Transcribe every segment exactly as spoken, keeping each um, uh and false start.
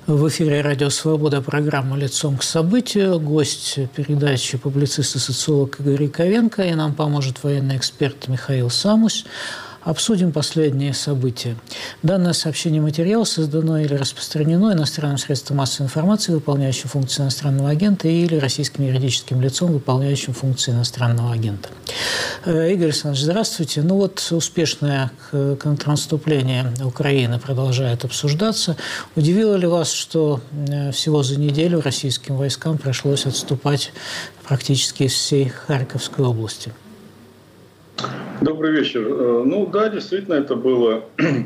В эфире «Радио Свобода», программа «Лицом к событию». Гость передачи – публицист и социолог Игорь Яковенко. И нам поможет военный эксперт Михаил Самусь. Обсудим последние события. Данное сообщение материала создано или распространено иностранным средством массовой информации, выполняющим функции иностранного агента, или российским юридическим лицом, выполняющим функции иностранного агента. Игорь Александрович, здравствуйте. Ну вот успешное контрнаступление Украины продолжает обсуждаться. Удивило ли вас, что всего за неделю российским войскам пришлось отступать практически из всей Харьковской области? Добрый вечер. Ну да, действительно, это было,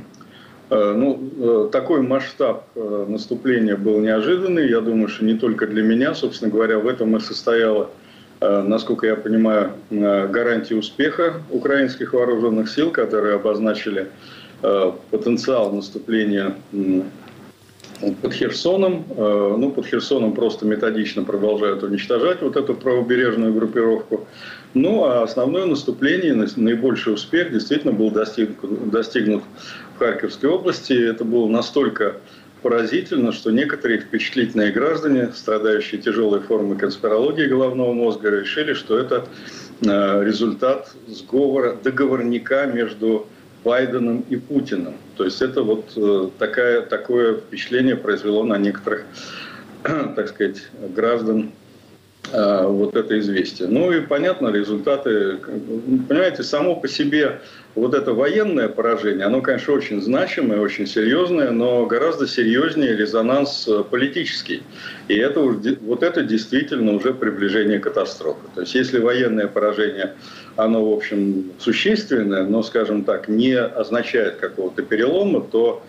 ну, такой масштаб наступления был неожиданный. Я думаю, что не только для меня, собственно говоря, в этом и состояла, насколько я понимаю, гарантия успеха украинских вооруженных сил, которые обозначили потенциал наступления под Херсоном. Ну, под Херсоном просто методично продолжают уничтожать вот эту правобережную группировку. Ну, а основное наступление, наибольший успех действительно был достигнут, достигнут в Харьковской области. Это было настолько поразительно, что некоторые впечатлительные граждане, страдающие тяжелой формой конспирологии головного мозга, решили, что это результат сговора, договорника между Байденом и Путиным. То есть это вот такая, такое впечатление произвело на некоторых, так сказать, граждан вот это известие. Ну и понятно, результаты, понимаете, само по себе вот это военное поражение, оно, конечно, очень значимое, очень серьезное, но гораздо серьезнее резонанс политический. И это, вот это действительно уже приближение катастрофы. То есть если военное поражение, оно, в общем, существенное, но, скажем так, не означает какого-то перелома, то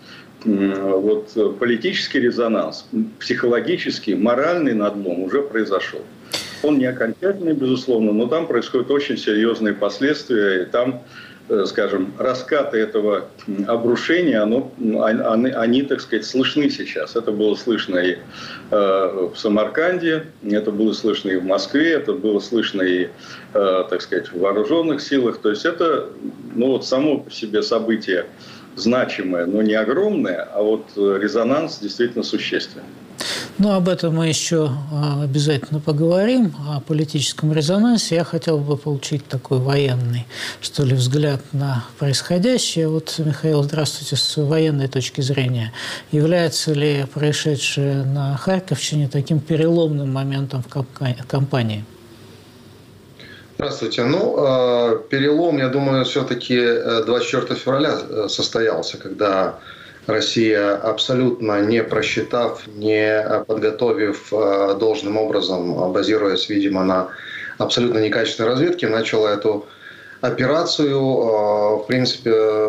вот политический резонанс, психологический, моральный надлом уже произошел. Он не окончательный, безусловно, но там происходят очень серьезные последствия, и там, скажем, раскаты этого обрушения, оно, они, они, так сказать, слышны сейчас. Это было слышно и э, в Самарканде, это было слышно и в Москве, это было слышно и, э, так сказать, в вооруженных силах. То есть это, ну, вот само по себе событие значимое, но не огромное, а вот резонанс действительно существенный. Ну, об этом мы еще обязательно поговорим, о политическом резонансе. Я хотел бы получить такой военный, что ли, взгляд на происходящее. Вот, Михаил, здравствуйте, с военной точки зрения. Является ли происшедшее на Харьковщине таким переломным моментом в кампании? Здравствуйте. Ну, перелом, я думаю, все-таки двадцать четвёртого февраля состоялся, когда Россия, абсолютно не просчитав, не подготовив должным образом, базируясь, видимо, на абсолютно некачественной разведке, начала эту операцию. В принципе,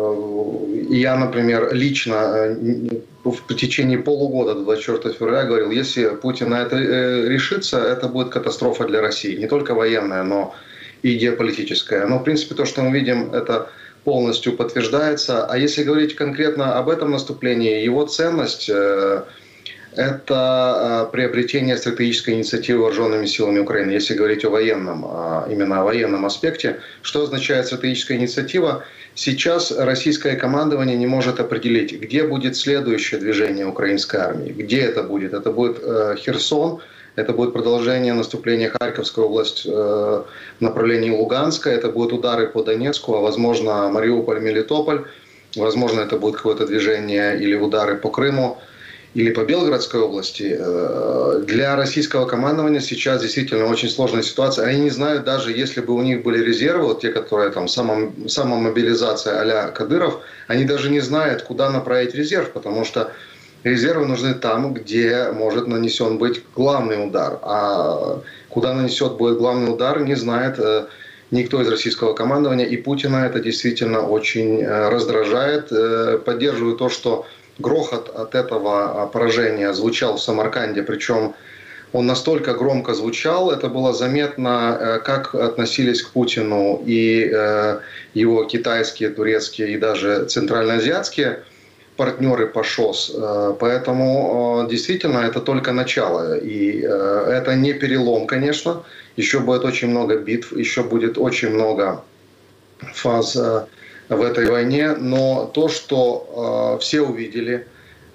я, например, лично в течение полугода до двадцать четвёртого февраля говорил, если Путин на это решится, это будет катастрофа для России. Не только военная, но и геополитическая. Но, в принципе, то, что мы видим, это полностью подтверждается. А если говорить конкретно об этом наступлении, его ценность э, – это приобретение стратегической инициативы вооруженными силами Украины. Если говорить о военном, именно о военном аспекте, что означает стратегическая инициатива? Сейчас российское командование не может определить, где будет следующее движение украинской армии. Где это будет? Это будет э, Херсон. Это будет продолжение наступления Харьковской области в направлении Луганска. Это будут удары по Донецку, а возможно Мариуполь, Мелитополь. Возможно, это будет какое-то движение или удары по Крыму, или по Белгородской области. Для российского командования сейчас действительно очень сложная ситуация. Они не знают, даже если бы у них были резервы, вот те, которые там само, самомобилизация а-ля Кадыров, они даже не знают, куда направить резерв, потому что резервы нужны там, где может нанесен быть главный удар. А куда нанесет будет главный удар, не знает никто из российского командования. И Путина это действительно очень раздражает. Поддерживаю то, что грохот от этого поражения звучал в Самарканде. Причем он настолько громко звучал, это было заметно, как относились к Путину и его китайские, турецкие и даже центральноазиатские партнеры по ШОС. Поэтому действительно это только начало. И это не перелом, конечно. Еще будет очень много битв, еще будет очень много фаз в этой войне. Но то, что все увидели,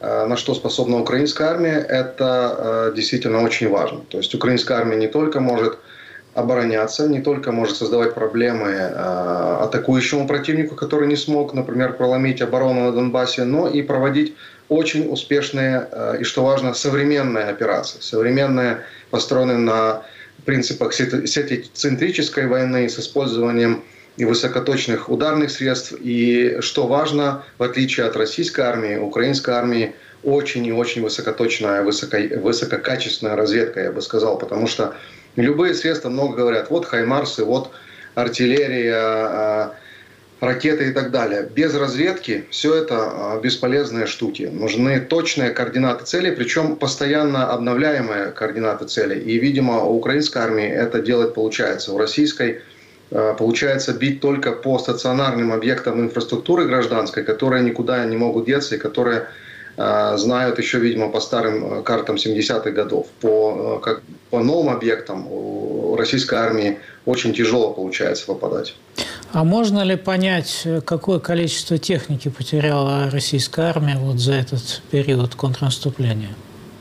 на что способна украинская армия, это действительно очень важно. То есть украинская армия не только может обороняться, не только может создавать проблемы атакующему противнику, который не смог, например, проломить оборону на Донбассе, но и проводить очень успешные и, что важно, современные операции. Современные, построенные на принципах сетецентрической войны с использованием и высокоточных ударных средств. И, что важно, в отличие от российской армии, украинской армии очень и очень высокоточная, высоко, высококачественная разведка, я бы сказал, потому что любые средства много говорят, вот хаймарсы, вот артиллерия, ракеты и так далее. Без разведки все это бесполезные штуки. Нужны точные координаты целей, причем постоянно обновляемые координаты целей. И, видимо, у украинской армии это делать получается. У российской получается бить только по стационарным объектам инфраструктуры гражданской, которые никуда не могут деться и которые знают еще, видимо, по старым картам семидесятых годов. По, как, по новым объектам у российской армии очень тяжело получается попадать. А можно ли понять, какое количество техники потеряла российская армия вот за этот период контрнаступления?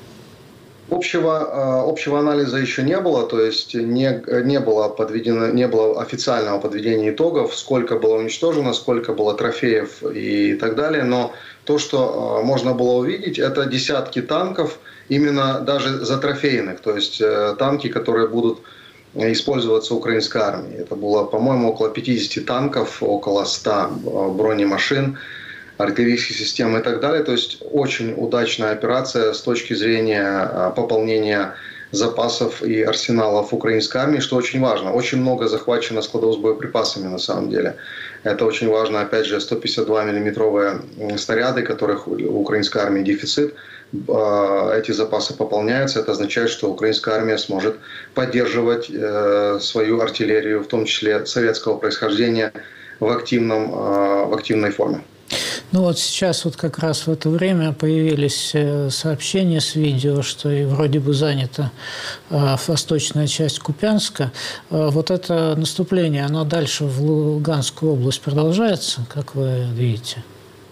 Общего, общего анализа еще не было, то есть не, не, было подведено, не было официального подведения итогов, сколько было уничтожено, сколько было трофеев и так далее. Но то, что можно было увидеть, это десятки танков, именно даже затрофейных, то есть танки, которые будут использоваться украинской армией. Это было, по-моему, около пятидесяти танков, около ста бронемашин, артиллерийских систем и так далее. То есть очень удачная операция с точки зрения пополнения запасов и арсеналов украинской армии, что очень важно. Очень много захвачено складов с боеприпасами на самом деле. Это очень важно, опять же, сто пятьдесят два миллиметровые снаряды, которых у украинской армии дефицит. Эти запасы пополняются. Это означает, что украинская армия сможет поддерживать свою артиллерию, в том числе советского происхождения, в, активном, в активной форме. Ну вот сейчас вот как раз в это время появились сообщения с видео, что и вроде бы занята восточная часть Купянска. Вот это наступление, оно дальше в Луганскую область продолжается, как вы видите?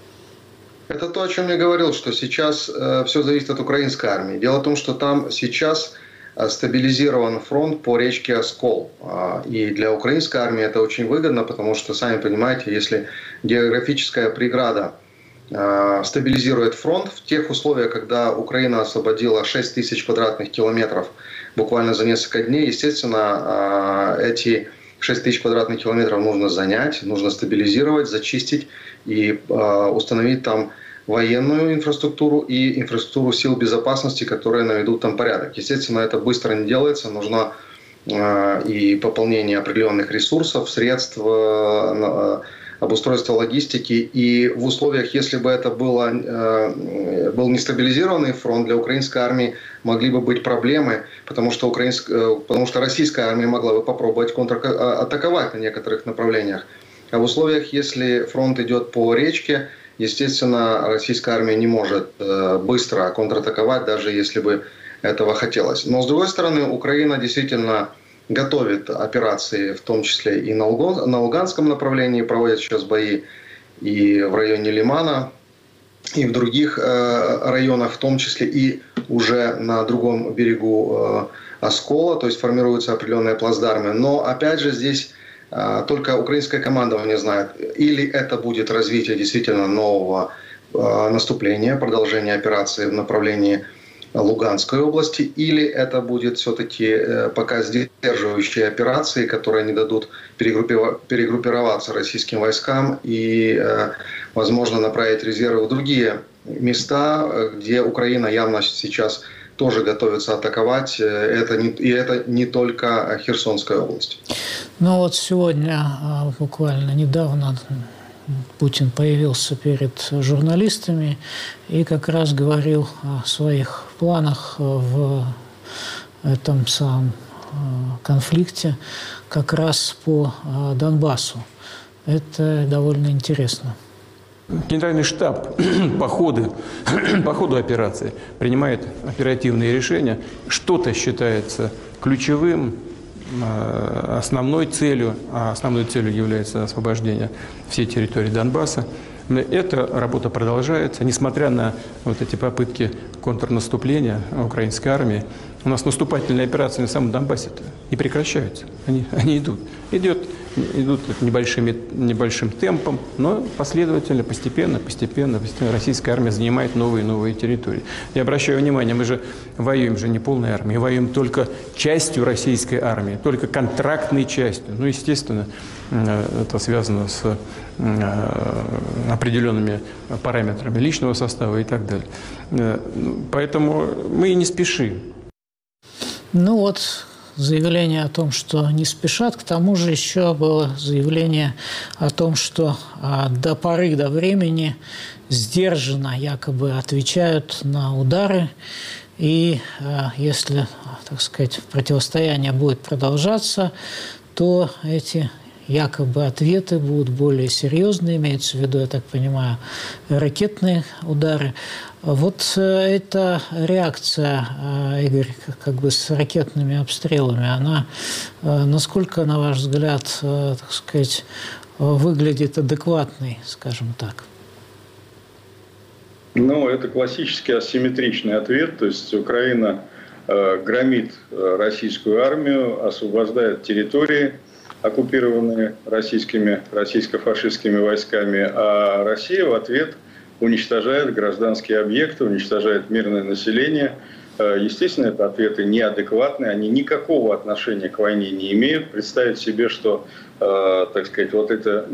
Это то, о чем я говорил, что сейчас все зависит от украинской армии. Дело в том, что там сейчас стабилизирован фронт по речке Оскол. И для украинской армии это очень выгодно, потому что, сами понимаете, если географическая преграда стабилизирует фронт в тех условиях, когда Украина освободила шесть тысяч квадратных километров буквально за несколько дней, естественно, эти шесть тысяч квадратных километров нужно занять, нужно стабилизировать, зачистить и установить там военную инфраструктуру и инфраструктуру сил безопасности, которые наведут там порядок. Естественно, это быстро не делается, нужно э, и пополнение определенных ресурсов, средств, э, обустройство логистики. И в условиях, если бы это было, э, был нестабилизированный фронт, для украинской армии могли бы быть проблемы, потому что, украинская, потому что российская армия могла бы попробовать контратаковать на некоторых направлениях. А в условиях, если фронт идет по речке, естественно, российская армия не может быстро контратаковать, даже если бы этого хотелось. Но, с другой стороны, Украина действительно готовит операции, в том числе и на Луганском направлении, проводят сейчас бои и в районе Лимана, и в других районах, в том числе и уже на другом берегу Оскола, то есть формируются определенные плацдармы. Но, опять же, здесь только украинское командование знает, или это будет развитие действительно нового наступления, продолжение операции в направлении Луганской области, или это будет все-таки пока сдерживающие операции, которые не дадут перегруппироваться российским войскам и, возможно, направить резервы в другие места, где Украина явно сейчас тоже готовится атаковать. Это не, и это не только Херсонская область. Ну вот сегодня, буквально недавно, Путин появился перед журналистами и как раз говорил о своих планах в этом самом конфликте как раз по Донбассу. Это довольно интересно. Генеральный штаб по ходу, по ходу операции принимает оперативные решения. Что-то считается ключевым, основной целью, а основной целью является освобождение всей территории Донбасса. Эта работа продолжается, несмотря на вот эти попытки контрнаступления украинской армии. У нас наступательные операции на самом Донбассе не прекращаются, они, они идут. Идет, идут небольшими, небольшим темпом, но последовательно, постепенно, постепенно, постепенно российская армия занимает новые и новые территории. Я обращаю внимание, мы же воюем же не полной армией, воюем только частью российской армии, только контрактной частью. Ну, естественно, это связано с определенными параметрами личного состава и так далее. Поэтому мы и не спешим. Ну вот, заявление о том, что не спешат. К тому же еще было заявление о том, что а, до поры до времени сдержанно якобы отвечают на удары. И а, если, так сказать, противостояние будет продолжаться, то эти якобы ответы будут более серьезные, имеется в виду, я так понимаю, ракетные удары. Вот эта реакция, Игорь, как бы с ракетными обстрелами, она, насколько, на ваш взгляд, так сказать, выглядит адекватной, скажем так? Ну, это классический асимметричный ответ, то есть Украина громит российскую армию, освобождает территории, оккупированные российскими, российско-фашистскими войсками, а Россия в ответ уничтожает гражданские объекты, уничтожает мирное население. Естественно, это ответы неадекватные, они никакого отношения к войне не имеют. Представить себе, что, так сказать, вот это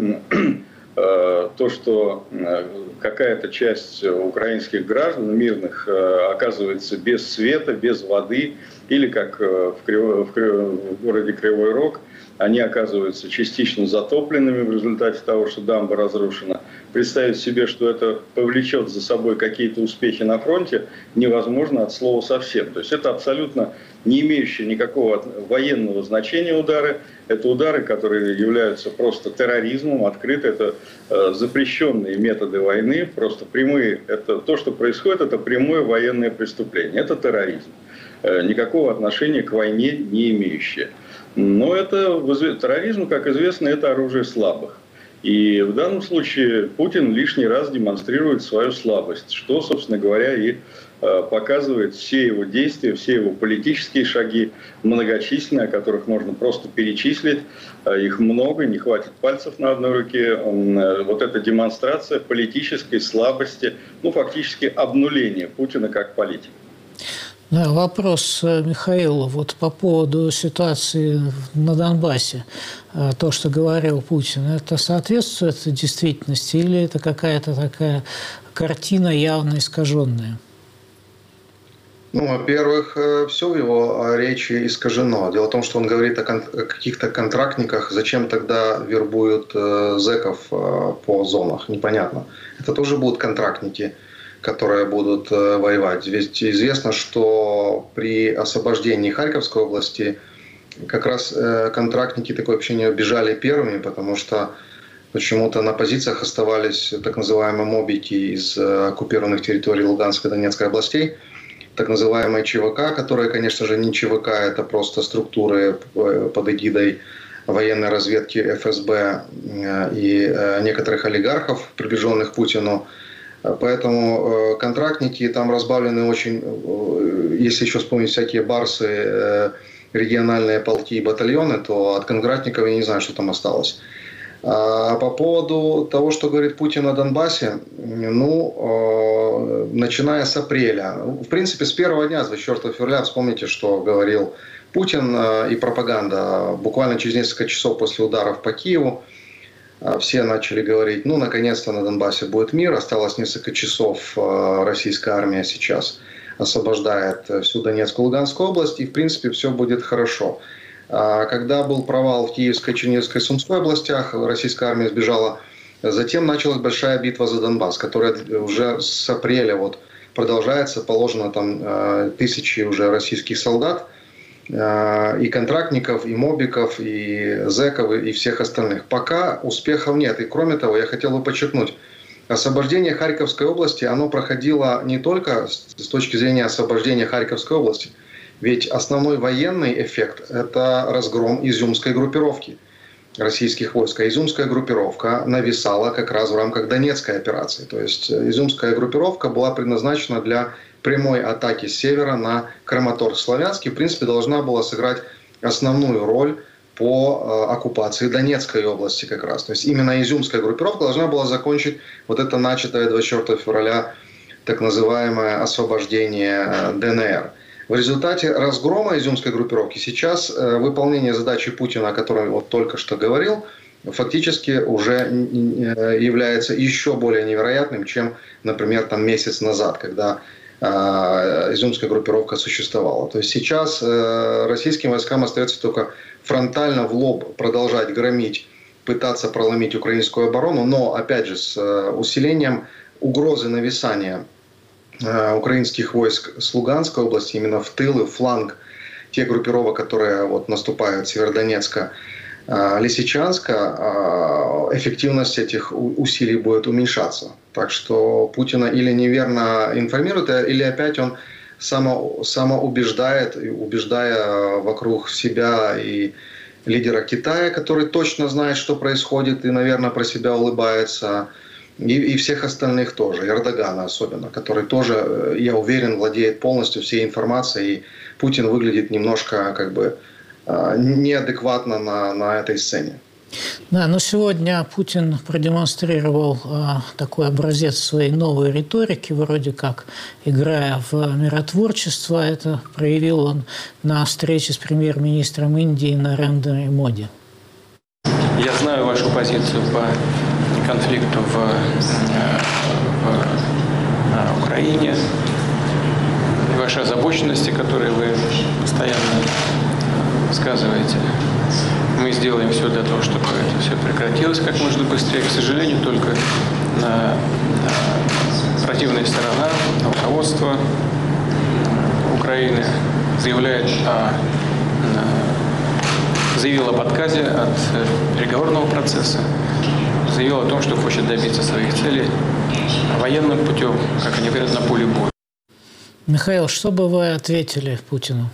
то, что какая-то часть украинских граждан мирных оказывается без света, без воды, или как в, Криво, в, Криво, в городе Кривой Рог, они оказываются частично затопленными в результате того, что дамба разрушена. Представить себе, что это повлечет за собой какие-то успехи на фронте, невозможно от слова совсем. То есть это абсолютно не имеющие никакого военного значения удары. Это удары, которые являются просто терроризмом, открыто. Это э, запрещенные методы войны, просто прямые. Это то, что происходит, это прямое военное преступление. Это терроризм. Э, никакого отношения к войне не имеющее. Но это терроризм, как известно, это оружие слабых. И в данном случае Путин лишний раз демонстрирует свою слабость, что, собственно говоря, и показывает все его действия, все его политические шаги, многочисленные, о которых можно просто перечислить. Их много, не хватит пальцев на одной руке. Вот эта демонстрация политической слабости, ну, фактически обнуления Путина как политика. Да, вопрос Михаилу вот по поводу ситуации на Донбассе. То, что говорил Путин, это соответствует действительности или это какая-то такая картина явно искаженная? Ну, во-первых, все в его речи искажено. Дело в том, что он говорит о, кон- о каких-то контрактниках. Зачем тогда вербуют э, зэков э, по зонах? Непонятно. Это тоже будут контрактники, которые будут э, воевать. Ведь известно, что при освобождении Харьковской области как раз э, контрактники, такое ощущение, бежали первыми, потому что почему-то на позициях оставались так называемые мобики из э, оккупированных территорий Луганской и Донецкой областей, так называемые ЧВК, которые, конечно же, не ЧВК, это просто структуры под эгидой военной разведки эф эс бэ и э, некоторых олигархов, приближенных к Путину. Поэтому контрактники там разбавлены очень, если еще вспомнить всякие барсы, региональные полки и батальоны, то от контрактников я не знаю, что там осталось. А по поводу того, что говорит Путин о Донбассе, ну, начиная с апреля, в принципе, с первого дня, с двадцать четвёртого февраля, вспомните, что говорил Путин и пропаганда. Буквально через несколько часов после ударов по Киеву все начали говорить, ну, наконец-то на Донбассе будет мир. Осталось несколько часов, российская армия сейчас освобождает всю Донецкую и Луганскую область, и, в принципе, все будет хорошо. Когда был провал в Киевской, Черниговской, Сумской областях, российская армия сбежала. Затем началась большая битва за Донбасс, которая уже с апреля вот продолжается. Положено там тысячи уже российских солдат, и контрактников, и мобиков, и зэков, и всех остальных. Пока успехов нет. И кроме того, я хотел бы подчеркнуть, освобождение Харьковской области, оно проходило не только с точки зрения освобождения Харьковской области, ведь основной военный эффект – это разгром изюмской группировки. российских войск. А изюмская группировка нависала как раз в рамках Донецкой операции. То есть изюмская группировка была предназначена для прямой атаки с севера на Краматорск-Славянск и, в принципе, должна была сыграть основную роль по оккупации Донецкой области как раз. То есть именно изюмская группировка должна была закончить вот это начатое двадцать четвёртого февраля так называемое освобождение ДНР. В результате разгрома изюмской группировки сейчас выполнение задачи Путина, о которой вот только что говорил, фактически уже является еще более невероятным, чем, например, там месяц назад, когда изюмская группировка существовала. То есть сейчас российским войскам остается только фронтально в лоб продолжать громить, пытаться проломить украинскую оборону, но, опять же, с усилением угрозы нависания украинских войск с Луганской области именно в тыл и фланг тех группировок, которые вот наступают с Северодонецка, Лисичанска, эффективность этих усилий будет уменьшаться. Так что Путина или неверно информирует, или опять он само, самоубеждает, убеждая вокруг себя и лидера Китая, который точно знает, что происходит, и, наверное, про себя улыбается, и, и всех остальных тоже, Эрдогана особенно, который тоже, я уверен, владеет полностью всей информацией, и Путин выглядит немножко как бы неадекватно на, на этой сцене. Да, но сегодня Путин продемонстрировал а, такой образец своей новой риторики, вроде как играя в миротворчество. Это проявил он на встрече с премьер-министром Индии Нарендра Моди. Я знаю вашу позицию по конфликту в, в, в Украине, и ваши озабоченности, которые вы постоянно высказываете. Мы сделаем все для того, чтобы это все прекратилось как можно быстрее. К сожалению, только на, на противная сторона, руководство Украины заявляет о, заявило об отказе от переговорного процесса, заявило о том, что хочет добиться своих целей военным путем, как они говорят, на поле боя. Михаил, что бы вы ответили Путину?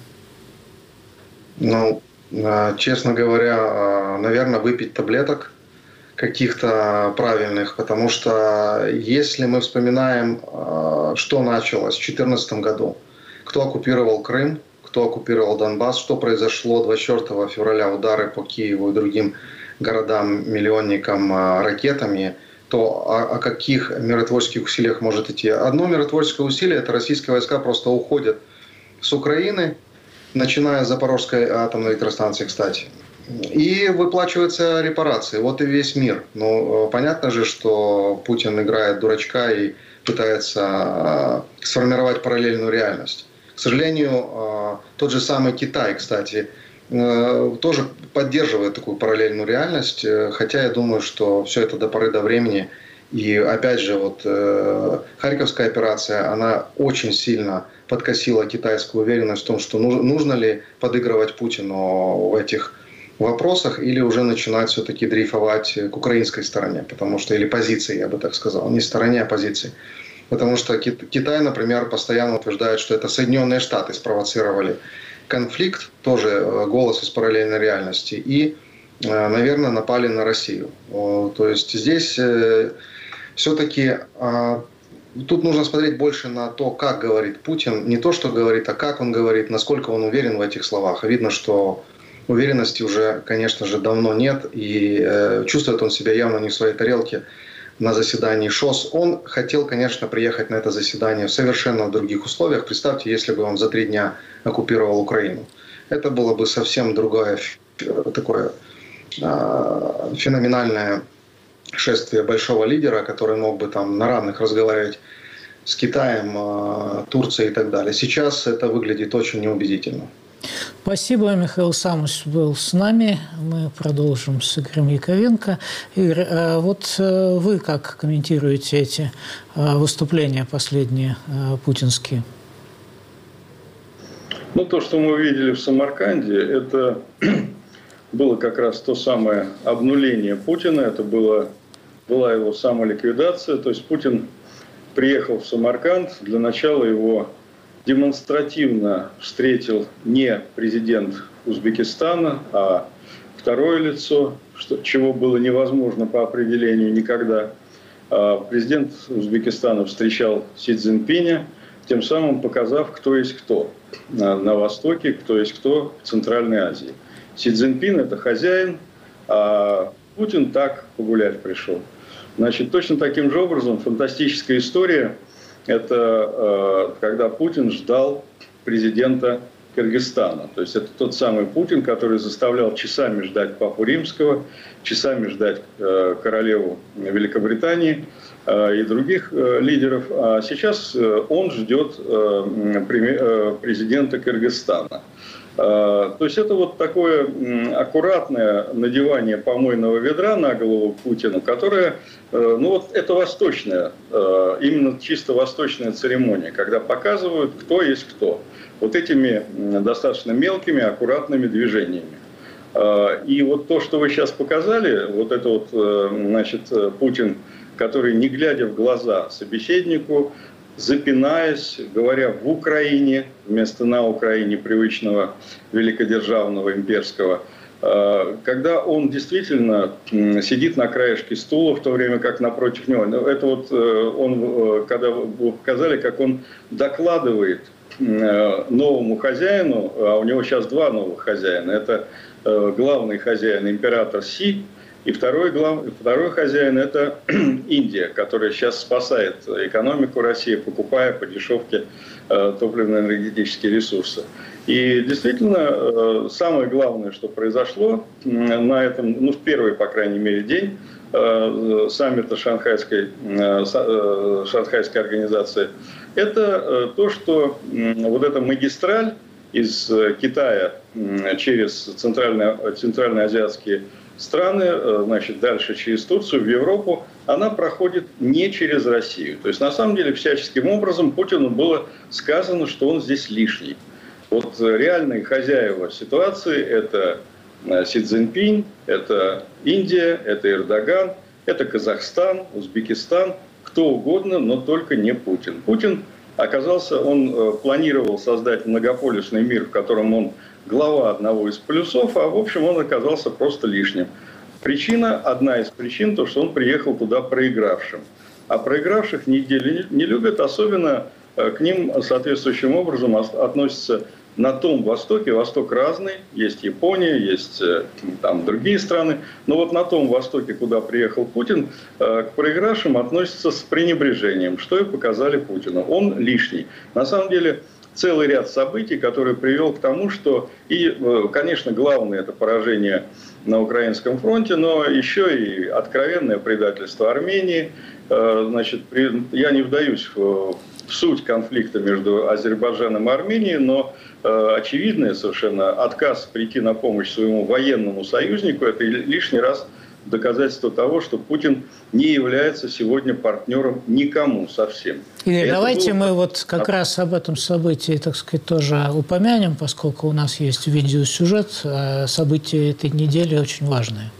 Ну, честно говоря, наверное, выпить таблеток каких-то правильных, потому что если мы вспоминаем, что началось в две тысячи четырнадцатом году, кто оккупировал Крым, кто оккупировал Донбасс, что произошло двадцать четвёртого февраля, удары по Киеву и другим городам-миллионникам ракетами, то о, о каких миротворческих усилиях может идти? Одно миротворческое усилие – это российские войска просто уходят с Украины, начиная с Запорожской атомной электростанции, кстати, и выплачиваются репарации. Вот и весь мир. Но понятно же, что Путин играет дурачка и пытается сформировать параллельную реальность. К сожалению, тот же самый Китай, кстати, тоже поддерживает такую параллельную реальность, хотя я думаю, что все это до поры до времени. И опять же, вот Харьковская операция, она очень сильно подкосила китайскую уверенность в том, что нужно ли подыгрывать Путину в этих вопросах или уже начинать все-таки дрейфовать к украинской стороне, потому что, или позиции, я бы так сказал, не стороне, а позиции. Потому что Китай, например, постоянно утверждает, что это Соединенные Штаты спровоцировали конфликт, тоже голос из параллельной реальности, и, наверное, напали на Россию. То есть здесь все-таки тут нужно смотреть больше на то, как говорит Путин, не то, что говорит, а как он говорит, насколько он уверен в этих словах. Видно, что уверенности уже, конечно же, давно нет, и чувствует он себя явно не в своей тарелке на заседании ШОС. Он хотел, конечно, приехать на это заседание в совершенно других условиях. Представьте, если бы он за три дня оккупировал Украину. Это было бы совсем другое такое феноменальное шествие большого лидера, который мог бы там на равных разговаривать с Китаем, Турцией и так далее. Сейчас это выглядит очень неубедительно. Спасибо. Михаил Самус был с нами. Мы продолжим с Игорем Яковенко. Игорь, вот вы как комментируете эти выступления последние путинские? Ну, то, что мы увидели в Самарканде, это было как раз то самое обнуление Путина. Это было, была его самоликвидация. То есть Путин приехал в Самарканд. Для начала его демонстративно встретил не президент Узбекистана, а второе лицо, что, чего было невозможно по определению никогда. Президент Узбекистана встречал Си Цзиньпиня, тем самым показав, кто есть кто на, на Востоке, кто есть кто в Центральной Азии. Си Цзиньпин – это хозяин, а Путин так погулять пришел. Значит, точно таким же образом фантастическая история – это когда Путин ждал президента Кыргызстана. То есть это тот самый Путин, который заставлял часами ждать Папу Римского, часами ждать э, королеву Великобритании э, и других э, лидеров. А сейчас э, он ждет э, э, президента Кыргызстана. Э, то есть это вот такое э, аккуратное надевание помойного ведра на голову Путину, которое, э, ну вот это восточная, э, именно чисто восточная церемония, когда показывают, кто есть кто. Вот этими достаточно мелкими, аккуратными движениями. И вот то, что вы сейчас показали, вот это вот, значит, Путин, который, не глядя в глаза собеседнику, запинаясь, говоря в Украине, вместо на Украине привычного великодержавного имперского, когда он действительно сидит на краешке стула, в то время как напротив него, это вот он, когда вы показали, как он докладывает новому хозяину, а у него сейчас два новых хозяина. Это главный хозяин император Си, и второй, глав... второй хозяин – это Индия, которая сейчас спасает экономику России, покупая по дешевке топливно-энергетические ресурсы. И действительно, самое главное, что произошло на этом, ну, в первый, по крайней мере, день саммита Шанхайской, Шанхайской организации, это то, что вот эта магистраль из Китая через центрально, центральноазиатские страны, значит, дальше через Турцию в Европу, она проходит не через Россию. То есть, на самом деле, всяческим образом Путину было сказано, что он здесь лишний. Вот реальные хозяева ситуации – это Си Цзиньпинь, это Индия, это Эрдоган, это Казахстан, Узбекистан, кто угодно, но только не Путин. Путин оказался, он планировал создать многополюсный мир, в котором он глава одного из полюсов, а в общем он оказался просто лишним. Причина, одна из причин, то, что он приехал туда проигравшим. А проигравших не, не любят, особенно к ним соответствующим образом относятся на том Востоке. Восток разный, есть Япония, есть там другие страны. Но вот на том Востоке, куда приехал Путин, к проигравшим относятся с пренебрежением, что и показали Путину. Он лишний. На самом деле целый ряд событий, который привел к тому, что и, конечно, главное это поражение на Украинском фронте, но еще и откровенное предательство Армении. Значит, я не вдаюсь в суть конфликта между Азербайджаном и Арменией, но очевидный совершенно отказ прийти на помощь своему военному союзнику – это лишний раз доказательство того, что Путин не является сегодня партнером никому совсем. Игорь, давайте было... мы вот как а... раз об этом событии, так сказать, тоже упомянем, поскольку у нас есть видеосюжет. События этой недели очень важные.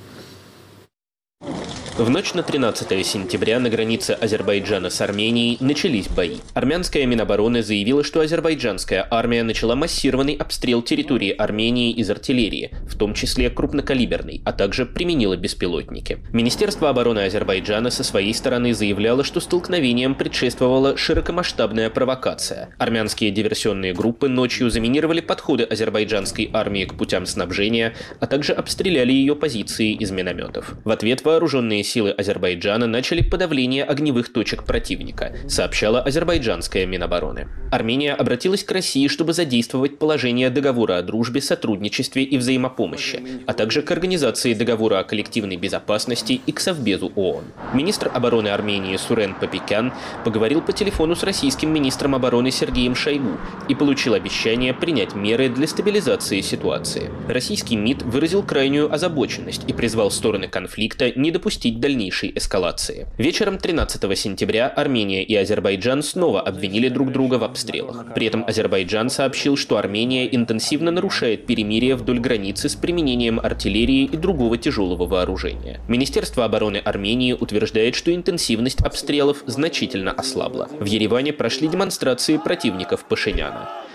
В ночь на тринадцатое сентября на границе Азербайджана с Арменией начались бои. Армянская Минобороны заявила, что азербайджанская армия начала массированный обстрел территории Армении из артиллерии, в том числе крупнокалиберной, а также применила беспилотники. Министерство обороны Азербайджана со своей стороны заявляло, что столкновениям предшествовала широкомасштабная провокация. Армянские диверсионные группы ночью заминировали подходы азербайджанской армии к путям снабжения, а также обстреляли ее позиции из минометов. В ответ вооруженные силы Азербайджана начали подавление огневых точек противника, сообщала азербайджанская Минобороны. Армения обратилась к России, чтобы задействовать положение договора о дружбе, сотрудничестве и взаимопомощи, а также к организации договора о коллективной безопасности и к Совбезу ООН. Министр обороны Армении Сурен Папикян поговорил по телефону с российским министром обороны Сергеем Шойгу и получил обещание принять меры для стабилизации ситуации. Российский МИД выразил крайнюю озабоченность и призвал стороны конфликта не допустить дальнейшей эскалации. Вечером тринадцатого сентября Армения и Азербайджан снова обвинили друг друга в обстрелах. При этом Азербайджан сообщил, что Армения интенсивно нарушает перемирие вдоль границы с применением артиллерии и другого тяжелого вооружения. Министерство обороны Армении утверждает, что интенсивность обстрелов значительно ослабла. В Ереване прошли демонстрации противников Пашиняна.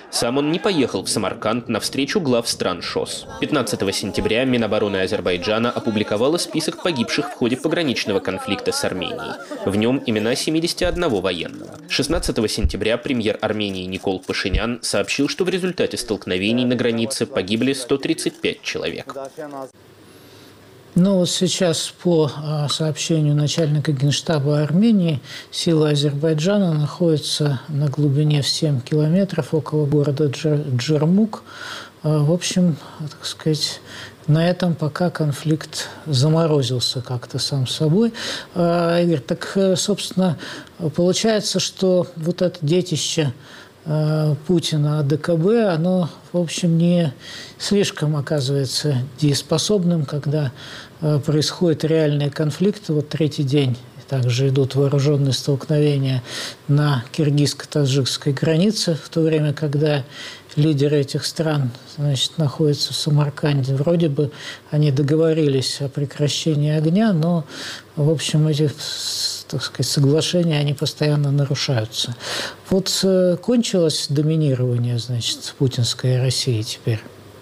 Сам он не поехал в Самарканд на встречу глав стран ШОС. пятнадцатого сентября Минобороны Азербайджана опубликовала список погибших в ходе пограничного конфликта с Арменией. В нем имена семидесяти одного военного. шестнадцатого сентября премьер Армении Никол Пашинян сообщил, что в результате столкновений на границе погибли сто тридцать пять человек. Ну вот сейчас по сообщению начальника Генштаба Армении силы Азербайджана находятся на глубине в семь километров около города Джермук. В общем, так сказать, на этом пока конфликт заморозился как-то сам собой. Игорь, так, собственно, получается, что вот это детище Путина АДКБ, оно, в общем, не слишком оказывается дееспособным, когда происходят реальные конфликты. Вот третий день также идут вооруженные столкновения на киргизско-таджикской границе, в то время, когда лидеры этих стран, значит, находятся в Самарканде. Вроде бы они договорились о прекращении огня, но, в общем, эти, так сказать, соглашения, они постоянно нарушаются. Вот кончилось доминирование, значит, путинской России теперь?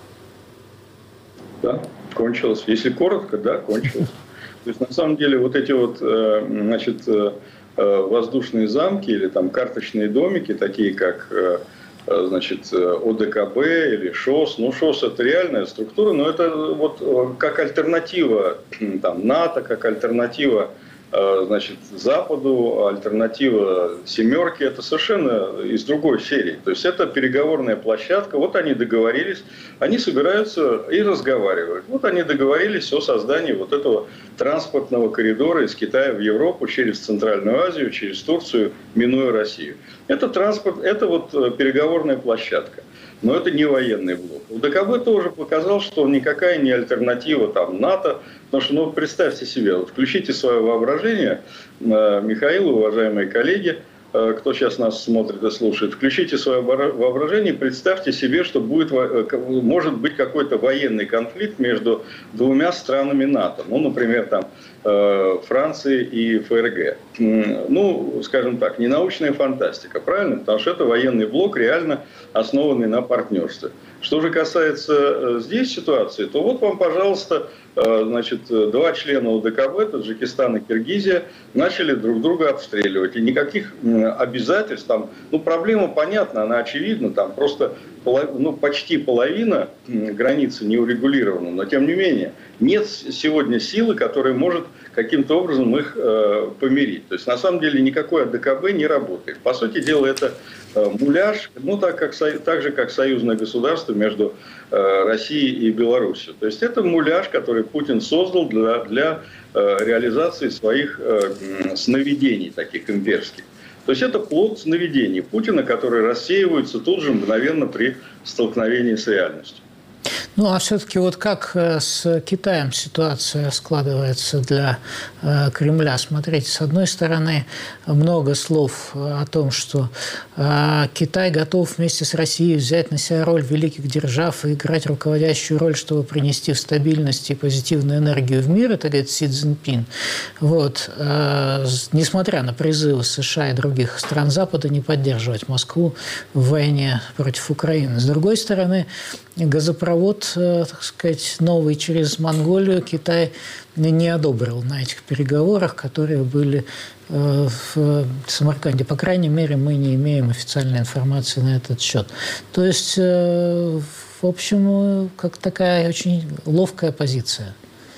Да, кончилось. Если коротко, да, кончилось. То есть, на самом деле, вот эти вот, значит, воздушные замки или там карточные домики, такие как, значит, ОДКБ или ШОС. Ну, ШОС – это реальная структура, но это вот как альтернатива там, НАТО, как альтернатива, значит, Западу, альтернатива «семерки» – это совершенно из другой серии. То есть это переговорная площадка. Вот они договорились, они собираются и разговаривают. Вот они договорились о создании вот этого транспортного коридора из Китая в Европу через Центральную Азию, через Турцию, минуя Россию. Это транспорт, это вот переговорная площадка. Но это не военный блок. УДКБ тоже показал, что никакая не альтернатива там, НАТО. Потому что, ну, представьте себе, вот включите свое воображение, Михаил, уважаемые коллеги, кто сейчас нас смотрит и слушает, включите свое воображение, представьте себе, что будет, может быть какой-то военный конфликт между двумя странами НАТО. Ну, например, там, Франции и ФРГ. Ну, скажем так, не научная фантастика, правильно? Потому что это военный блок, реально основанный на партнерстве. Что же касается здесь ситуации, то вот вам, пожалуйста, значит, два члена УДКБ, Таджикистан и Киргизия, начали друг друга обстреливать. И никаких обязательств там, ну, проблема понятна, она очевидна, там просто ну, почти половина границы не урегулирована, но тем не менее нет сегодня силы, которая может каким-то образом их э, помирить. То есть на самом деле никакой АДКБ не работает. По сути дела это э, муляж, ну так, как, так же как союзное государство между э, Россией и Беларусью. То есть это муляж, который Путин создал для, для э, реализации своих э, сновидений таких имперских. То есть это плод сновидений Путина, которые рассеиваются тут же мгновенно при столкновении с реальностью. Ну, а все-таки вот как с Китаем ситуация складывается для э, Кремля? Смотрите, с одной стороны, много слов о том, что э, Китай готов вместе с Россией взять на себя роль великих держав и играть руководящую роль, чтобы принести стабильность и позитивную энергию в мир, это говорит Си Цзиньпин. Вот. Э, несмотря на призывы США и других стран Запада не поддерживать Москву в войне против Украины. С другой стороны, газопровод, так сказать, новый через Монголию Китай не одобрил на этих переговорах, которые были в Самарканде. По крайней мере, мы не имеем официальной информации на этот счет. То есть, в общем, как такая очень ловкая позиция.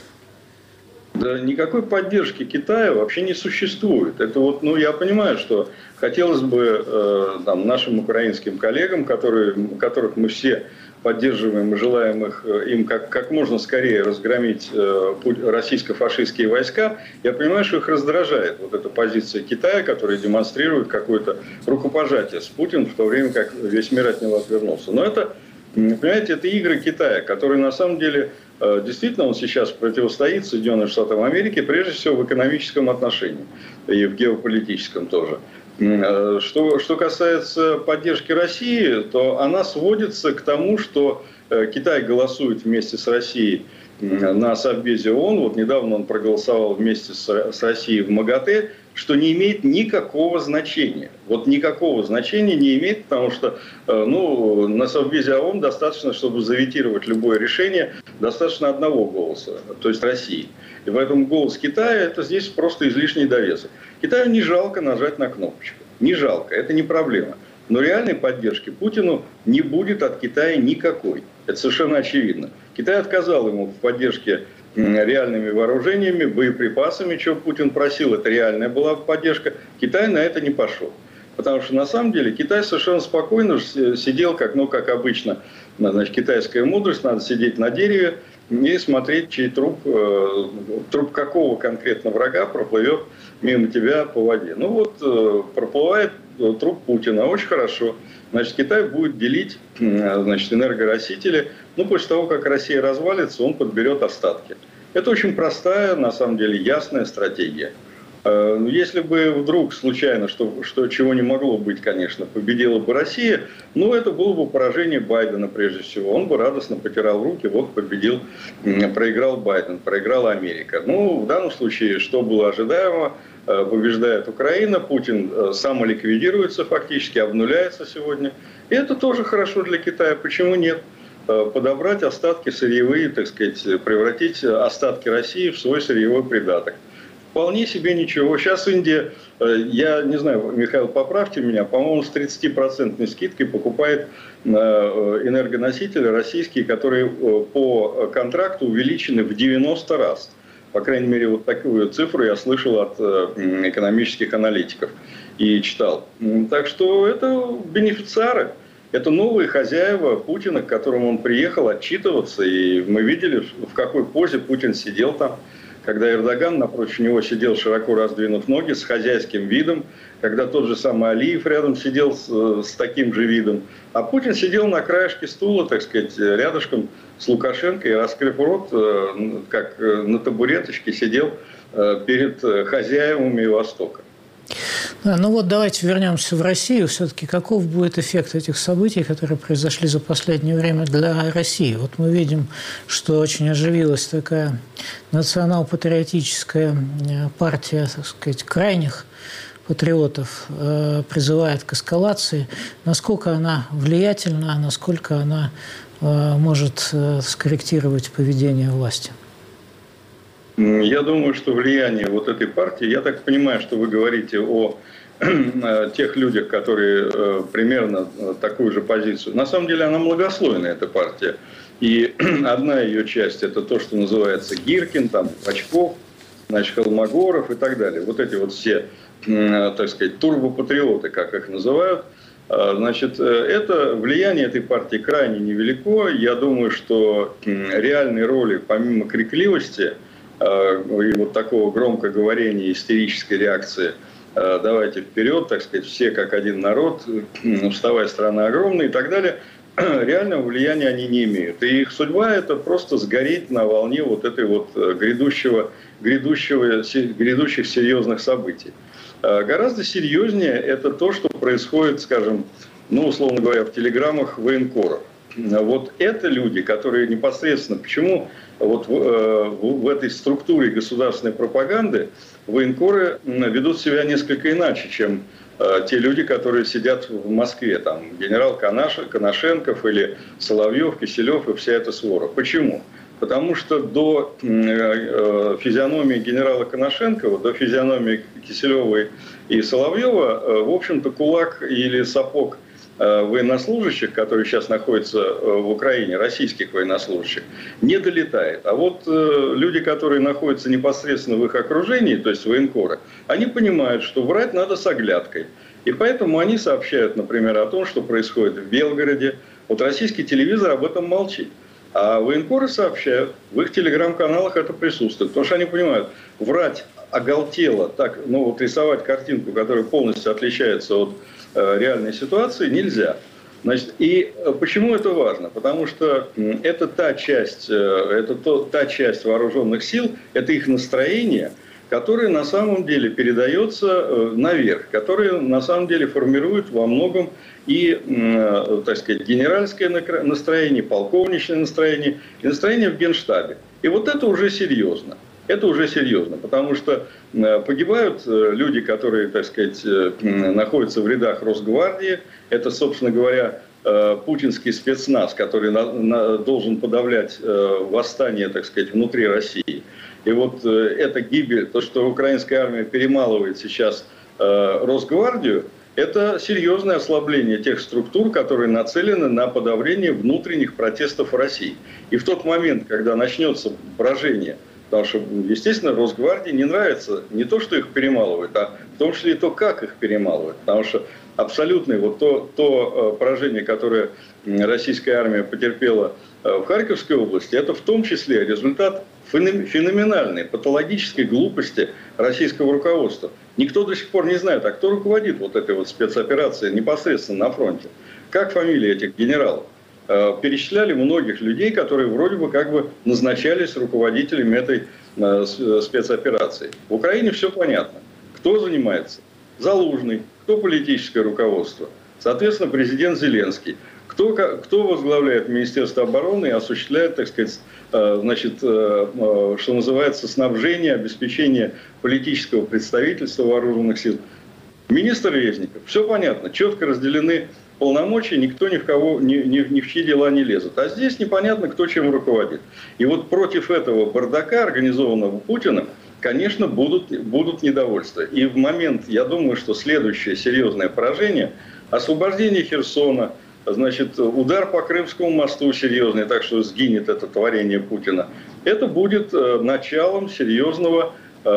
Да никакой поддержки Китая вообще не существует. Это вот, ну, я понимаю, что хотелось бы э, там, нашим украинским коллегам, которые, которых мы все поддерживаем и желаем их, им как, как можно скорее разгромить э, российско-фашистские войска, я понимаю, что их раздражает вот эта позиция Китая, которая демонстрирует какое-то рукопожатие с Путиным, в то время как весь мир от него отвернулся. Но это, понимаете, это игры Китая, которые на самом деле э, действительно он сейчас противостоит Соединенным Штатам Америки, прежде всего в экономическом отношении и в геополитическом тоже. Что, что касается поддержки России, то она сводится к тому, что Китай голосует вместе с Россией на Совбезе ООН. Вот недавно он проголосовал вместе с, с Россией в МАГАТЭ. что не имеет никакого значения. Вот никакого значения не имеет, потому что ну, на Совбезе ООН достаточно, чтобы заветировать любое решение, достаточно одного голоса, то есть России. И поэтому голос Китая – это здесь просто излишний довесок. Китаю не жалко нажать на кнопочку. Не жалко, это не проблема. Но реальной поддержки Путину не будет от Китая никакой. Это совершенно очевидно. Китай отказал ему в поддержке реальными вооружениями, боеприпасами, чего Путин просил. Это реальная была поддержка. Китай на это не пошел. Потому что на самом деле Китай совершенно спокойно сидел, как, ну, как обычно, значит, китайская мудрость, надо сидеть на дереве и смотреть, чей труп, э, труп какого конкретно врага проплывет мимо тебя по воде. Ну вот э, проплывает труп Путина, очень хорошо. Значит, Китай будет делить э, значит, энергоносители. Ну, после того, как Россия развалится, он подберет остатки. Это очень простая, на самом деле, ясная стратегия. Если бы вдруг случайно, что, что чего не могло быть, конечно, победила бы Россия, ну, это было бы поражение Байдена прежде всего. Он бы радостно потирал руки, вот победил, проиграл Байден, проиграла Америка. Ну, в данном случае, что было ожидаемо, побеждает Украина, Путин самоликвидируется фактически, обнуляется сегодня. И это тоже хорошо для Китая. Почему нет? Подобрать остатки сырьевые, так сказать, превратить остатки России в свой сырьевой придаток. Вполне себе ничего. Сейчас Индия, я не знаю, Михаил, поправьте меня, по-моему, с тридцатипроцентной скидкой покупает энергоносители российские, которые по контракту увеличены в девяносто раз. По крайней мере, вот такую цифру я слышал от экономических аналитиков и читал. Так что это бенефициары. Это новые хозяева Путина, к которому он приехал отчитываться. И мы видели, в какой позе Путин сидел там. Когда Эрдоган напротив него сидел, широко раздвинув ноги, с хозяйским видом, когда тот же самый Алиев рядом сидел с, с таким же видом, а Путин сидел на краешке стула, так сказать, рядышком с Лукашенко и, раскрыв рот, как на табуреточке, сидел перед хозяевами Востока. Да, ну вот давайте вернемся в Россию. Все-таки каков будет эффект этих событий, которые произошли за последнее время для России? Вот мы видим, что очень оживилась такая национал-патриотическая партия, так сказать, крайних патриотов, э, призывает к эскалации. Насколько она влиятельна, насколько она э, может э, скорректировать поведение власти? Я думаю, что влияние вот этой партии, я так понимаю, что вы говорите о тех людях, которые э, примерно такую же позицию. На самом деле она многослойная, эта партия. И одна ее часть – это то, что называется Гиркин, там, Очков, значит, Холмогоров и так далее. Вот эти вот все, э, так сказать, турбопатриоты, как их называют. Значит, это влияние этой партии крайне невелико. Я думаю, что реальной роли, помимо крикливости и вот такого громкоговорения, истерической реакции, давайте вперед, так сказать, все как один народ, вставай, страна огромная и так далее, реального влияния они не имеют. И их судьба – это просто сгореть на волне вот этой вот грядущего, грядущего, грядущих серьезных событий. Гораздо серьезнее это то, что происходит, скажем, ну, условно говоря, в телеграммах военкоров. Вот это люди, которые непосредственно, почему вот в, в этой структуре государственной пропаганды военкоры ведут себя несколько иначе, чем те люди, которые сидят в Москве, там, генерал Коношенков или Соловьев, Киселев и вся эта свора. Почему? Потому что до физиономии генерала Коношенкова, до физиономии Киселева и Соловьева, в общем-то, кулак или сапог военнослужащих, которые сейчас находятся в Украине, российских военнослужащих, не долетает. А вот люди, которые находятся непосредственно в их окружении, то есть военкоры, они понимают, что врать надо с оглядкой. И поэтому они сообщают, например, о том, что происходит в Белгороде. Вот российский телевизор об этом молчит. А военкоры сообщают, в их телеграм-каналах это присутствует. Потому что они понимают, врать оголтело, так, ну вот рисовать картинку, которая полностью отличается от э, реальной ситуации, нельзя. Значит, и почему это важно? Потому что это та часть, это то, та часть вооруженных сил, это их настроение, которое на самом деле передается наверх, которое на самом деле формирует во многом и, так сказать, генеральское настроение, полковничное настроение и настроение в Генштабе. И вот это уже серьезно. это уже серьезно, потому что погибают люди, которые, так сказать, находятся в рядах Росгвардии. Это, собственно говоря, путинский спецназ, который на, на, должен подавлять восстание, так сказать, внутри России. И вот эта гибель, то, что украинская армия перемалывает сейчас Росгвардию, это серьезное ослабление тех структур, которые нацелены на подавление внутренних протестов в России. И в тот момент, когда начнется брожение, потому что, естественно, Росгвардии не нравится не то, что их перемалывают, а в том числе и то, как их перемалывают. Потому что абсолютное вот то, то поражение, которое российская армия потерпела в Харьковской области, это в том числе результат феноменальной, патологической глупости российского руководства. Никто до сих пор не знает, а кто руководит вот этой вот спецоперацией непосредственно на фронте. Как фамилии этих генералов? Перечисляли многих людей, которые вроде бы как бы назначались руководителями этой спецоперации. В Украине все понятно. Кто занимается? Залужный. Кто политическое руководство? Соответственно, президент Зеленский. Кто, кто возглавляет Министерство обороны и осуществляет, так сказать, значит, что называется, снабжение, обеспечение политического представительства вооруженных сил? Министр Резников. Все понятно, четко разделены полномочия, никто ни в кого, ни, ни, ни в чьи дела не лезет. А здесь непонятно, кто чем руководит. И вот против этого бардака, организованного Путиным, конечно, будут, будут недовольства. И в момент, я думаю, что следующее серьезное поражение, освобождение Херсона, значит, удар по Крымскому мосту серьезный, так что сгинет это творение Путина, это будет началом серьезного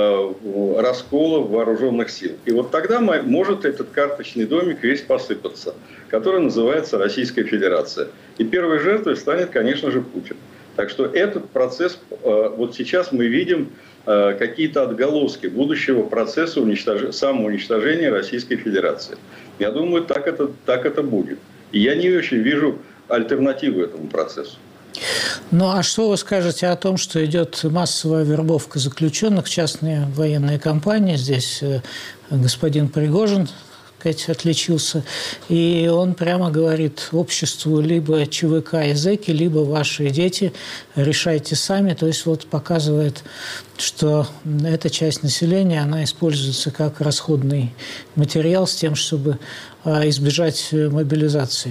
раскола вооруженных сил. И вот тогда может этот карточный домик весь посыпаться, который называется Российская Федерация. И первой жертвой станет, конечно же, Путин. Так что этот процесс, вот сейчас мы видим какие-то отголоски будущего процесса уничтож... самоуничтожения Российской Федерации. Я думаю, так это, так это будет. И я не очень вижу альтернативу этому процессу. Ну, а что вы скажете о том, что идет массовая вербовка заключенных, частные военные компании? Здесь господин Пригожин, сказать, отличился. И он прямо говорит обществу: либо ЧВК и зэки, либо ваши дети, решайте сами. То есть вот показывает, что эта часть населения, она используется как расходный материал с тем, чтобы избежать мобилизации.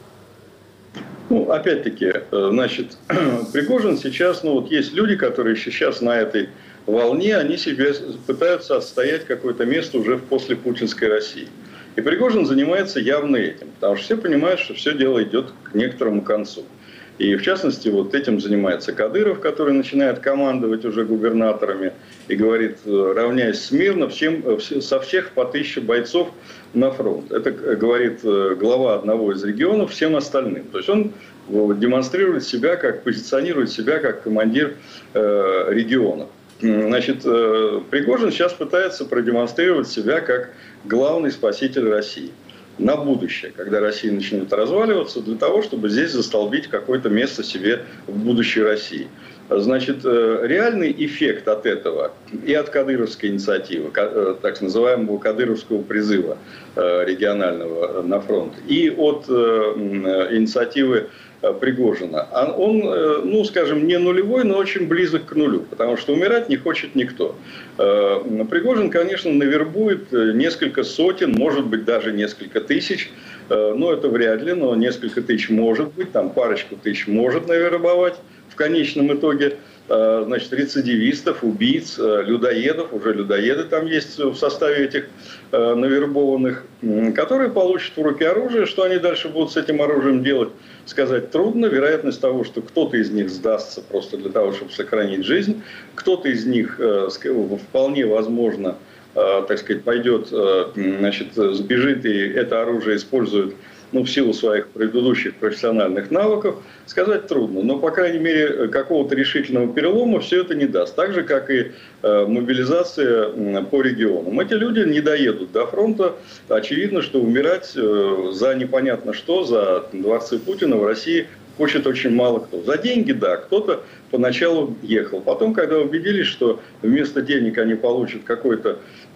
Ну, опять-таки, значит, Пригожин сейчас, ну вот есть люди, которые сейчас на этой волне, они себе пытаются отстоять какое-то место уже в послепутинской России. И Пригожин занимается явно этим, потому что все понимают, что все дело идет к некоторому концу. И в частности, вот этим занимается Кадыров, который начинает командовать уже губернаторами и говорит, равняясь смирно, всем, со всех по тысяче бойцов на фронт. Это говорит глава одного из регионов всем остальным. То есть он демонстрирует себя, как позиционирует себя как командир э, региона. Значит, э, Пригожин сейчас пытается продемонстрировать себя как главный спаситель России на будущее, когда Россия начнет разваливаться, для того, чтобы здесь застолбить какое-то место себе в будущей России. Значит, реальный эффект от этого и от кадыровской инициативы, так называемого кадыровского призыва регионального на фронт, и от инициативы Пригожина, он, ну, скажем, не нулевой, но очень близок к нулю, потому что умирать не хочет никто. Пригожин, конечно, навербует несколько сотен, может быть, даже несколько тысяч, ну, это вряд ли, но несколько тысяч может быть, там парочку тысяч может навербовать в конечном итоге, значит, рецидивистов, убийц, людоедов, уже людоеды там есть в составе этих навербованных, которые получат в руки оружие. Что они дальше будут с этим оружием делать, сказать трудно. Вероятность того, что кто-то из них сдастся просто для того, чтобы сохранить жизнь, кто-то из них вполне возможно, так сказать, пойдет, значит, сбежит и это оружие использует, ну, в силу своих предыдущих профессиональных навыков, сказать трудно. Но, по крайней мере, какого-то решительного перелома все это не даст. Так же, как и э, мобилизация по регионам. Эти люди не доедут до фронта. Очевидно, что умирать э, за непонятно что, за дворцы Путина в России хочет очень мало кто. За деньги, да, кто-то поначалу ехал. Потом, когда убедились, что вместо денег они получат какой-то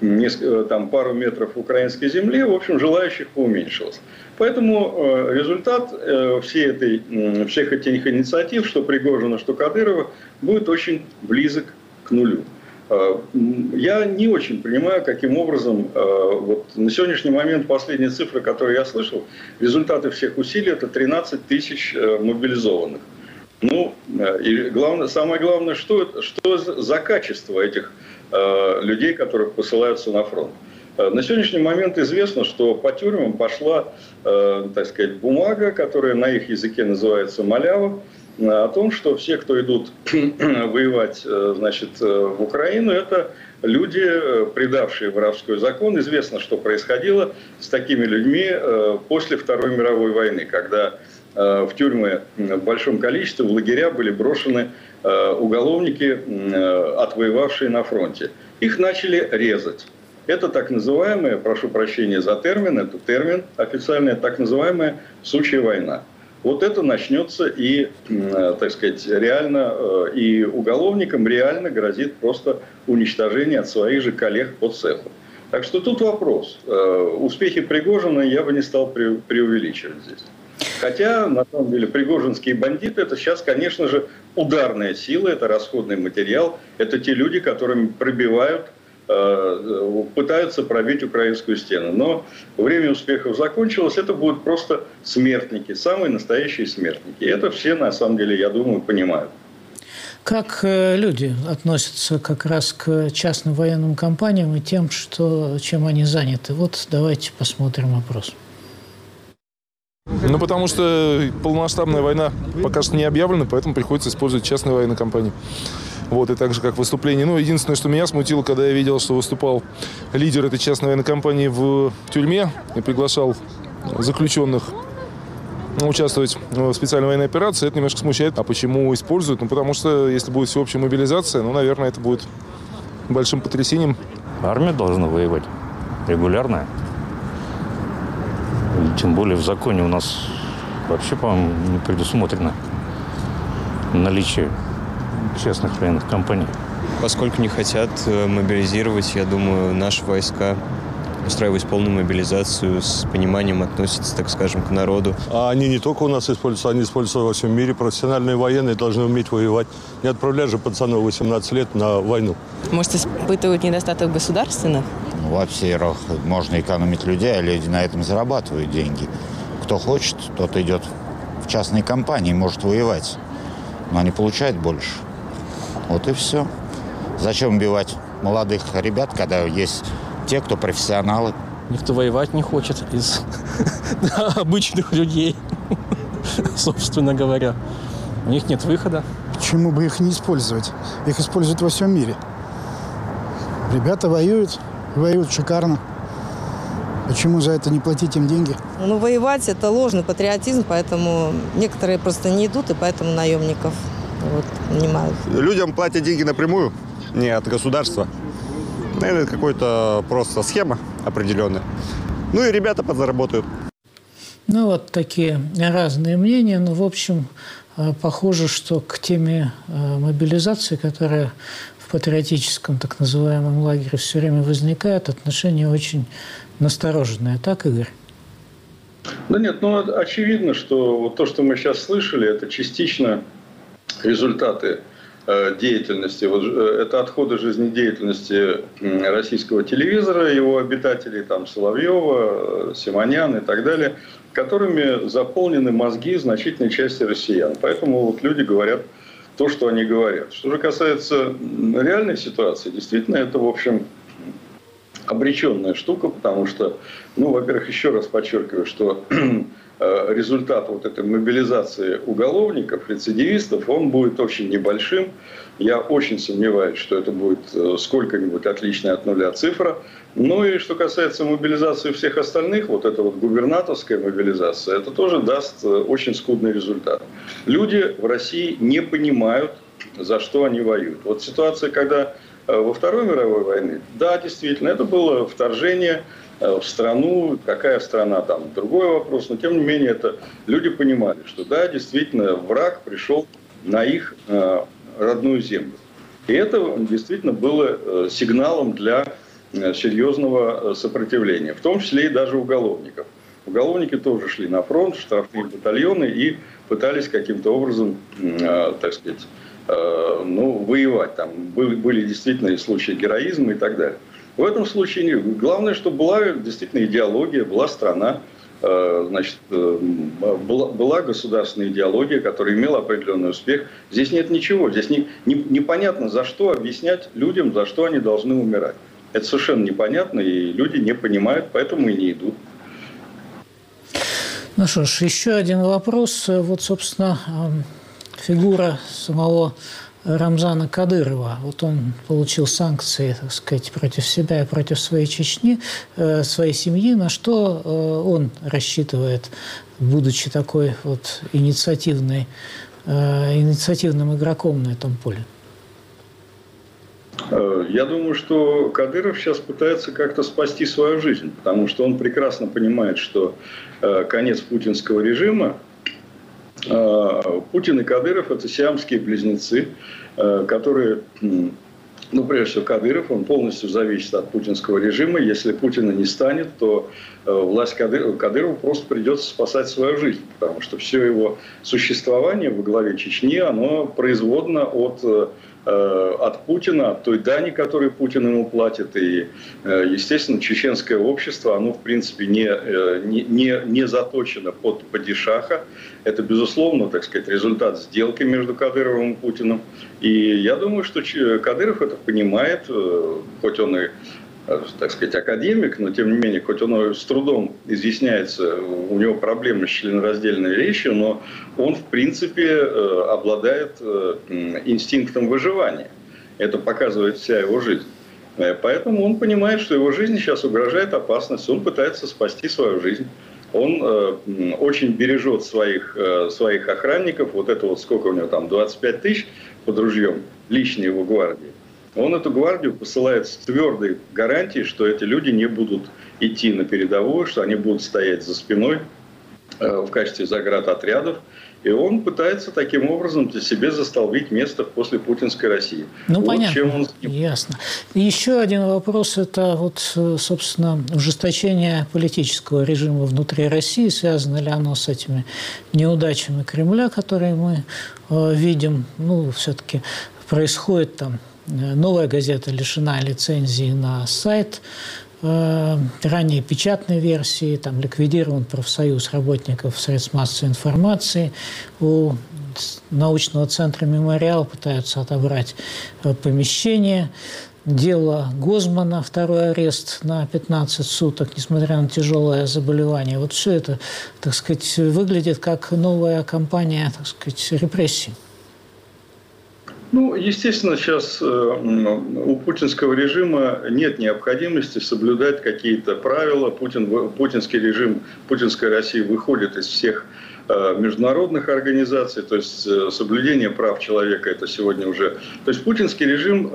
там пару метров украинской земли, в общем, желающих поуменьшилось. Поэтому результат всей этой, всех этих инициатив, что Пригожина, что Кадырова, будет очень близок к нулю. Я не очень понимаю, каким образом, вот на сегодняшний момент последняя цифра, которую я слышал, результаты всех усилий – это тринадцать тысяч мобилизованных. Ну, и главное, самое главное, что, что за качество этих людей, которых посылаются на фронт. На сегодняшний момент известно, что по тюрьмам пошла, так сказать, бумага, которая на их языке называется малява, о том, что все, кто идут воевать, значит, в Украину, это люди, предавшие воровской закон. Известно, что происходило с такими людьми после Второй мировой войны, когда в тюрьмы в большом количестве, в лагеря были брошены уголовники, отвоевавшие на фронте. Их начали резать. Это так называемая, прошу прощения за термин, это термин официальный, так называемая «сучья война». Вот это начнется и, так сказать, реально, и уголовникам реально грозит просто уничтожение от своих же коллег по цеху. Так что тут вопрос. Успехи Пригожина я бы не стал преувеличивать здесь. Хотя, на самом деле, пригожинские бандиты – это сейчас, конечно же, ударная сила, это расходный материал, это те люди, которыми пробивают, пытаются пробить украинскую стену. Но время успехов закончилось, это будут просто смертники, самые настоящие смертники. И это все, на самом деле, я думаю, понимают. Как люди относятся как раз к частным военным компаниям и тем, что, чем они заняты? Вот давайте посмотрим опрос. Ну, потому что полномасштабная война пока что не объявлена, поэтому приходится использовать частные военные компании. Вот, и так же, как выступление. Ну, единственное, что меня смутило, когда я видел, что выступал лидер этой частной военной компании в тюрьме и приглашал заключенных участвовать в специальной военной операции, это немножко смущает. А почему используют? Ну, потому что, если будет всеобщая мобилизация, ну, наверное, это будет большим потрясением. Армия должна воевать регулярно. Тем более в законе у нас вообще, по-моему, не предусмотрено наличие частных военных компаний. Поскольку не хотят мобилизировать, я думаю, наши войска устраивать полную мобилизацию, с пониманием относятся, так скажем, к народу. А они не только у нас используются, они используются во всем мире. Профессиональные военные должны уметь воевать. Не отправлять же пацанов восемнадцать лет на войну. Может, испытывают недостаток государственных? Во-первых, можно экономить людей, а люди на этом зарабатывают деньги. Кто хочет, тот идет в частные компании, может воевать. Но они получают больше. Вот и все. Зачем убивать молодых ребят, когда есть те, кто профессионалы? Никто воевать не хочет из обычных людей, собственно говоря. У них нет выхода. Почему бы их не использовать? Их используют во всем мире. Ребята воюют, воюют шикарно. Почему за это не платить им деньги? Ну, воевать – это ложный патриотизм, поэтому некоторые просто не идут, и поэтому наемников вот, нанимают. Людям платят деньги напрямую, не от государства. Это какой-то просто схема определенная. Ну и ребята подзаработают. Ну, вот такие разные мнения. Но, в общем, похоже, что к теме мобилизации, которая в патриотическом так называемом лагере все время возникает, отношение очень настороженное. Так, Игорь? Да нет, ну очевидно, что вот то, что мы сейчас слышали, это частично результаты деятельности, вот, это отходы жизнедеятельности российского телевизора, его обитателей, там, Соловьева, Симонян и так далее, которыми заполнены мозги значительной части россиян. Поэтому вот люди говорят то, что они говорят. Что же касается реальной ситуации, действительно, это, в общем, обреченная штука, потому что, ну, во-первых, еще раз подчеркиваю, что результат вот этой мобилизации уголовников, рецидивистов, он будет очень небольшим. Я очень сомневаюсь, что это будет сколько-нибудь отличная от нуля цифра. Ну и что касается мобилизации всех остальных, вот эта вот губернаторская мобилизация, это тоже даст очень скудный результат. Люди в России не понимают, за что они воюют. Вот ситуация, когда во Второй мировой войне, да, действительно, это было вторжение в страну, какая страна там, другой вопрос, но тем не менее это люди понимали, что да, действительно, враг пришел на их э, родную землю. И это действительно было сигналом для серьезного сопротивления, в том числе и даже уголовников. Уголовники тоже шли на фронт, в штрафные батальоны и пытались каким-то образом, э, так сказать, ну, воевать. Там были, были действительно и случаи героизма и так далее. В этом случае главное, чтобы была действительно идеология, была страна, значит, была, была государственная идеология, которая имела определенный успех. Здесь нет ничего. Здесь не, не, непонятно, за что объяснять людям, за что они должны умирать. Это совершенно непонятно, и люди не понимают, поэтому и не идут. Ну что ж, еще один вопрос. Вот, собственно, фигура самого Рамзана Кадырова. Вот он получил санкции, так сказать, против себя и против своей Чечни, своей семьи. На что он рассчитывает, будучи такой вот инициативной, инициативным игроком на этом поле? Я думаю, что Кадыров сейчас пытается как-то спасти свою жизнь, потому что он прекрасно понимает, что конец путинского режима. Путин и Кадыров – это сиамские близнецы, которые, ну, прежде всего, Кадыров, он полностью зависит от путинского режима. Если Путина не станет, то власть Кадырова, Кадырову просто придется спасать свою жизнь, потому что все его существование во главе Чечни, оно производно от от Путина, от той дани, которую Путин ему платит. И, естественно, чеченское общество, оно, в принципе, не, не, не заточено под падишаха. Это, безусловно, так сказать, результат сделки между Кадыровым и Путиным. И я думаю, что Кадыров это понимает, хоть он и, так сказать, академик, но, тем не менее, хоть он с трудом изъясняется, у него проблемы с членораздельной речью, но он, в принципе, обладает инстинктом выживания. Это показывает вся его жизнь. Поэтому он понимает, что его жизни сейчас угрожает опасность, он пытается спасти свою жизнь. Он очень бережет своих, своих охранников, вот это вот сколько у него там, двадцать пять тысяч под ружьем, личной его гвардии. Он эту гвардию посылает с твердой гарантией, что эти люди не будут идти на передовую, что они будут стоять за спиной в качестве заградотрядов. И он пытается таким образом для себя застолбить место после путинской России. Ну, вот понятно, чем он... ясно. И еще один вопрос – это, вот, собственно, ужесточение политического режима внутри России. Связано ли оно с этими неудачами Кремля, которые мы э, видим? Ну, все-таки происходит там... Новая газета лишена лицензии на сайт, ранее печатной версии, там ликвидирован профсоюз работников средств массовой информации. У научного центра «Мемориал» пытаются отобрать помещение. Дело Гозмана, второй арест на пятнадцать суток, несмотря на тяжелое заболевание. Вот все это, так сказать, выглядит как новая кампания, так сказать, репрессий. Ну, естественно, сейчас у путинского режима нет необходимости соблюдать какие-то правила. Путин, путинский режим, путинская Россия выходит из всех международных организаций, то есть соблюдение прав человека это сегодня уже... То есть путинский режим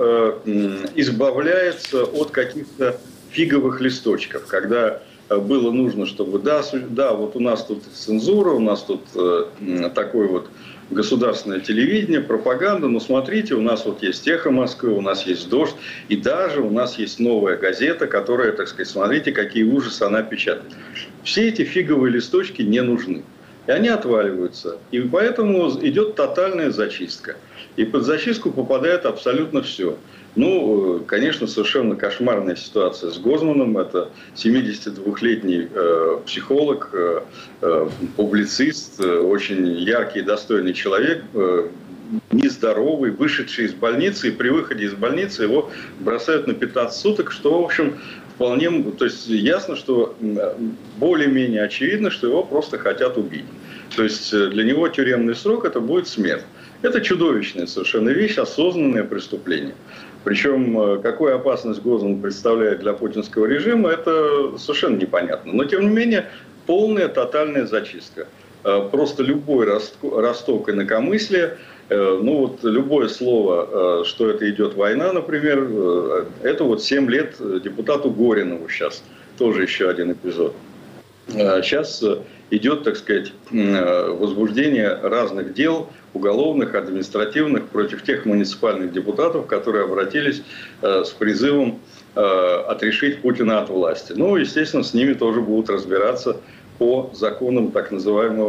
избавляется от каких-то фиговых листочков, когда было нужно, чтобы да, да, вот у нас тут цензура, у нас тут такой вот государственное телевидение, пропаганда, но смотрите, у нас вот есть «Эхо Москвы», у нас есть «Дождь», и даже у нас есть новая газета, которая, так сказать, смотрите, какие ужасы она печатает. Все эти фиговые листочки не нужны. И они отваливаются. И поэтому идет тотальная зачистка. И под зачистку попадает абсолютно все. Ну, конечно, совершенно кошмарная ситуация с Гозманом. Это семидесятидвухлетний э, психолог, э, э, публицист, э, очень яркий и достойный человек, э, нездоровый, вышедший из больницы. И при выходе из больницы его бросают на пятнадцать суток, что, в общем, вполне... То есть ясно, что более-менее очевидно, что его просто хотят убить. То есть для него тюремный срок – это будет смерть. Это чудовищная совершенно вещь, осознанное преступление. Причем, какую опасность Гозман представляет для путинского режима, это совершенно непонятно. Но, тем не менее, полная тотальная зачистка. Просто любой росток инакомыслия, ну вот любое слово, что это идет война, например, это вот семь лет депутату Горинову сейчас, тоже еще один эпизод. Сейчас идет, так сказать, возбуждение разных дел, уголовных, административных, против тех муниципальных депутатов, которые обратились с призывом отрешить Путина от власти. Ну, естественно, с ними тоже будут разбираться по законам так называемого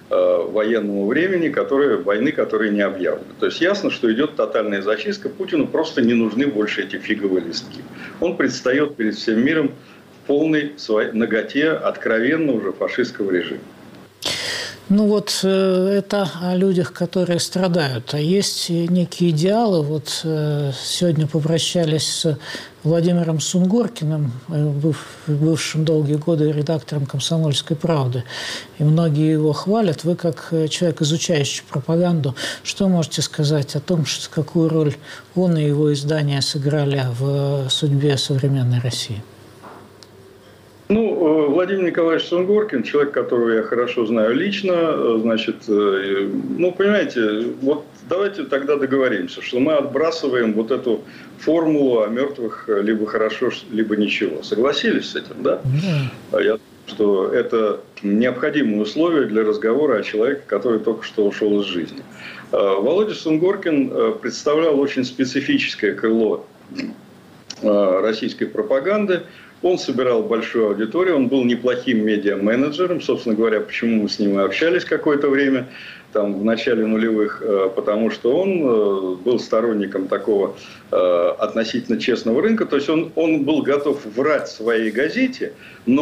э, военному времени, которые, войны, которые не объявлены. То есть ясно, что идет тотальная зачистка. Путину просто не нужны больше эти фиговые листки. Он предстает перед всем миром в полной своей наготе откровенно уже фашистского режима. Ну вот э, это о людях, которые страдают. А есть некие идеалы. Вот э, сегодня попрощались с Владимиром Сунгоркиным, быв, бывшим долгие годы редактором «Комсомольской правды». И многие его хвалят. Вы, как человек, изучающий пропаганду, что можете сказать о том, что, какую роль он и его издания сыграли в судьбе современной России? Ну, Владимир Николаевич Сунгоркин, человек, которого я хорошо знаю лично, значит, ну, понимаете, вот давайте тогда договоримся, что мы отбрасываем вот эту формулу о мертвых либо хорошо, либо ничего. Согласились с этим, да? Да. Я думаю, что это необходимое условие для разговора о человеке, который только что ушел из жизни. Володя Сунгоркин представлял очень специфическое крыло российской пропаганды. Он собирал большую аудиторию, он был неплохим медиа-менеджером. Собственно говоря, почему мы с ним и общались какое-то время, там, в начале нулевых, потому что он был сторонником такого относительно честного рынка. То есть он, он был готов врать своей газете,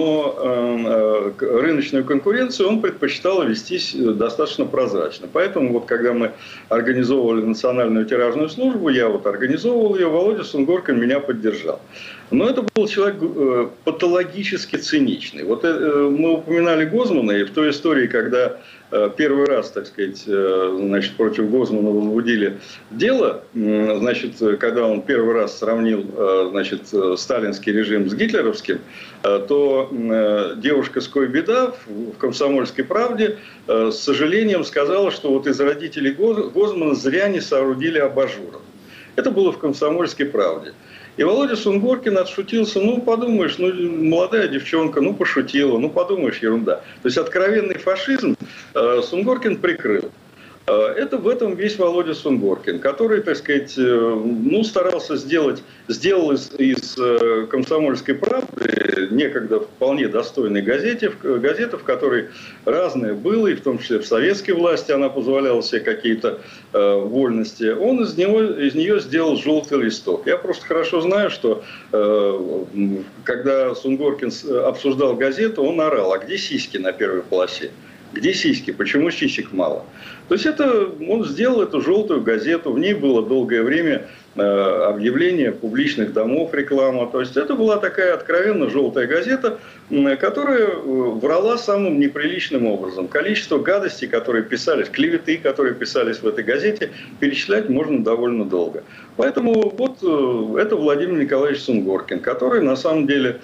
но рыночную конкуренцию он предпочитал вестись достаточно прозрачно. Поэтому вот когда мы организовывали национальную тиражную службу, я вот организовывал ее, Володя Сунгоркин меня поддержал. Но это был человек патологически циничный. Вот мы упоминали Гозмана, и в той истории, когда первый раз, так сказать, значит, против Гозмана возбудили дело, значит, когда он первый раз сравнил, значит, сталинский режим с гитлеровским, то девушка Скойбеда в «Комсомольской правде» с сожалением сказала, что вот из родителей Гозмана зря не соорудили абажуров. Это было в «Комсомольской правде». И Володя Сунгоркин отшутился, ну, подумаешь, ну, молодая девчонка, ну, пошутила, ну, подумаешь, ерунда. То есть откровенный фашизм э, Сунгоркин прикрыл. Э, это в этом весь Володя Сунгоркин, который, так сказать, э, ну, старался сделать, сделал из, из э, «Комсомольской правды» некогда вполне достойной газете, в, газета, в которой разное было, и в том числе в советской власти она позволяла себе какие-то э, вольности. Он из, него, из нее сделал желтый листок. Я просто хорошо знаю, что э, когда Сунгоркин обсуждал газету, он орал: а где сиськи на первой полосе? Где сиськи? Почему сисек мало? То есть это, он сделал эту желтую газету, в ней было долгое время э, объявление публичных домов, реклама. То есть это была такая откровенно желтая газета, э, которая врала самым неприличным образом. Количество гадостей, которые писались, клеветы, которые писались в этой газете, перечислять можно довольно долго. Поэтому вот э, это Владимир Николаевич Сунгоркин, который на самом деле...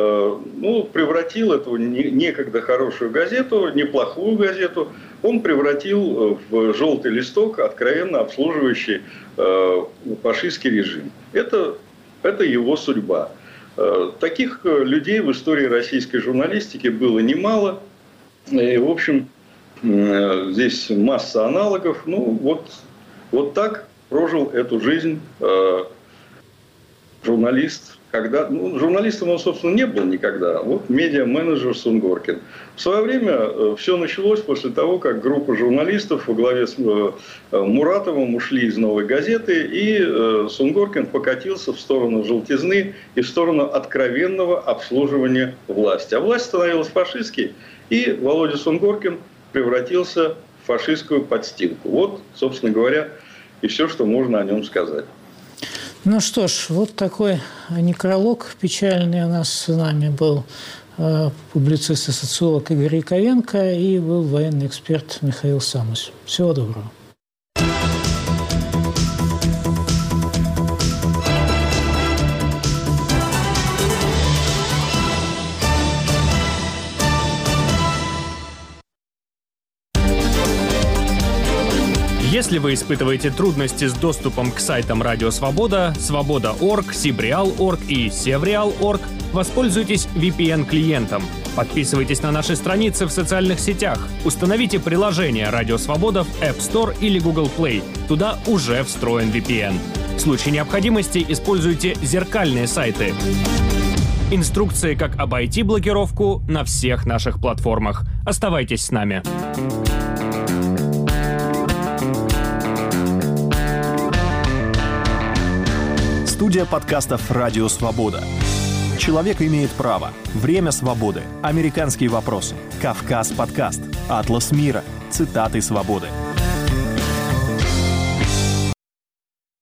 ну, превратил эту некогда хорошую газету, неплохую газету, он превратил в желтый листок, откровенно обслуживающий э, фашистский режим. Это, это его судьба. Э, таких людей в истории российской журналистики было немало. И, в общем, э, здесь масса аналогов. Ну, вот, вот так прожил эту жизнь э, журналист. Когда, ну, журналистом он, собственно, не был никогда. Вот медиа-менеджер Сунгоркин. В свое время э, все началось после того, как группа журналистов во главе с э, Муратовым ушли из «Новой газеты», и э, Сунгоркин покатился в сторону желтизны и в сторону откровенного обслуживания власти. А власть становилась фашистской, и Володя Сунгоркин превратился в фашистскую подстилку. Вот, собственно говоря, и все, что можно о нем сказать. Ну что ж, вот такой некролог печальный у нас с нами был. Э, публицист и социолог Игорь Яковенко и был военный эксперт Михаил Самусь. Всего доброго. Если вы испытываете трудности с доступом к сайтам Радио Свобода, Свобода точка орг, Сибреал точка орг и Севреал точка орг, воспользуйтесь ви пи эн-клиентом. Подписывайтесь на наши страницы в социальных сетях. Установите приложение Радио Свобода в App Store или Google Play. Туда уже встроен ви пи эн. В случае необходимости используйте зеркальные сайты. Инструкции, как обойти блокировку, на всех наших платформах. Оставайтесь с нами. Студия подкастов «Радио Свобода». Человек имеет право. Время свободы. Американские вопросы. Кавказ подкаст. Атлас мира. Цитаты свободы.